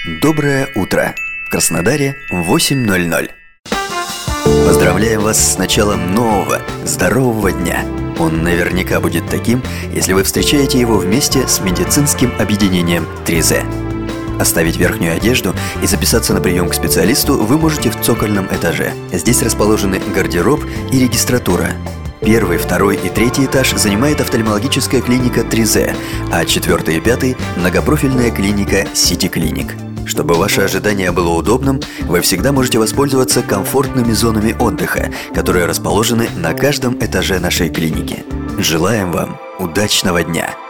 Доброе утро! В Краснодаре 8:00. Поздравляем вас с началом нового, здорового дня. Он наверняка будет таким, если вы встречаете его вместе с медицинским объединением 3Z. Оставить верхнюю одежду и записаться на прием к специалисту вы можете в цокольном этаже. Здесь расположены гардероб и регистратура. Первый, второй и третий этаж занимает офтальмологическая клиника 3Z, а четвертый и пятый – многопрофильная клиника City Clinic. Чтобы ваше ожидание было удобным, вы всегда можете воспользоваться комфортными зонами отдыха, которые расположены на каждом этаже нашей клиники. Желаем вам удачного дня!